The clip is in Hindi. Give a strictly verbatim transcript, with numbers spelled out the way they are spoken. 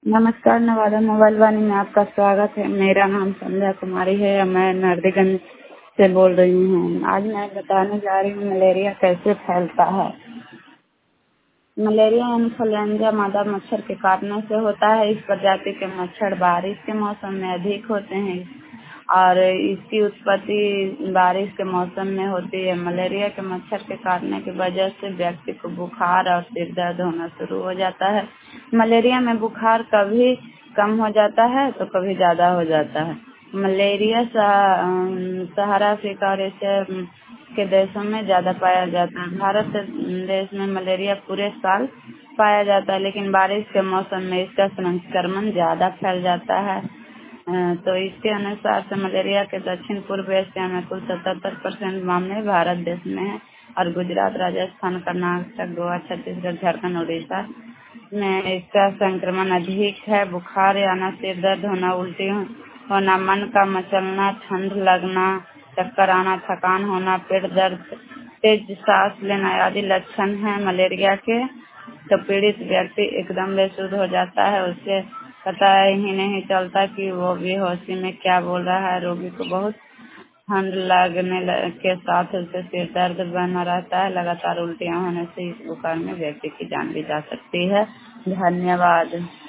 नमस्कार, नवादा मोबाइल वाणी में आपका स्वागत है। मेरा नाम संध्या कुमारी है और मैं नरदीगंज से बोल रही हूँ। आज मैं बताने जा रही हूँ मलेरिया कैसे फैलता है। मलेरिया इन्फ्लुएंजा मादा मच्छर के काटने से होता है। इस प्रजाति के मच्छर बारिश के मौसम में अधिक होते हैं और इसकी उत्पत्ति बारिश के मौसम में होती है। मलेरिया के मच्छर के काटने की वजह से व्यक्ति को बुखार और सिर दर्द होना शुरू हो जाता है। मलेरिया में बुखार कभी कम हो जाता है तो कभी ज्यादा हो जाता है। मलेरिया सहारा अफ्रीका और एशिया के देशों में ज्यादा पाया जाता है। भारत देश में मलेरिया पूरे साल पाया जाता है, लेकिन बारिश के मौसम में इसका संक्रमण ज्यादा फैल जाता है। तो इसके अनुसार से मलेरिया के दक्षिण पूर्व एशिया में कुल सतहत्तर परसेंट मामले भारत देश में है और गुजरात, राजस्थान, कर्नाटक, गोवा, छत्तीसगढ़, झारखंड, उड़ीसा में इसका संक्रमण अधिक है। बुखार आना, सिर दर्द होना, उल्टी होना, मन का मचलना, ठंड लगना, चक्कर आना, थकान होना, पेट दर्द, तेज सांस लेना आदि लक्षण हैं मलेरिया के। तो पीड़ित व्यक्ति एकदम बेसुध हो जाता है, उसे पता ही नहीं चलता कि वो बेहोशी में क्या बोल रहा है। रोगी को बहुत ठंड लगने के साथ उसे सिर दर्द बना रहता है। लगातार उल्टियां होने से इस बुखार में व्यक्ति की जान भी जा सकती है। धन्यवाद।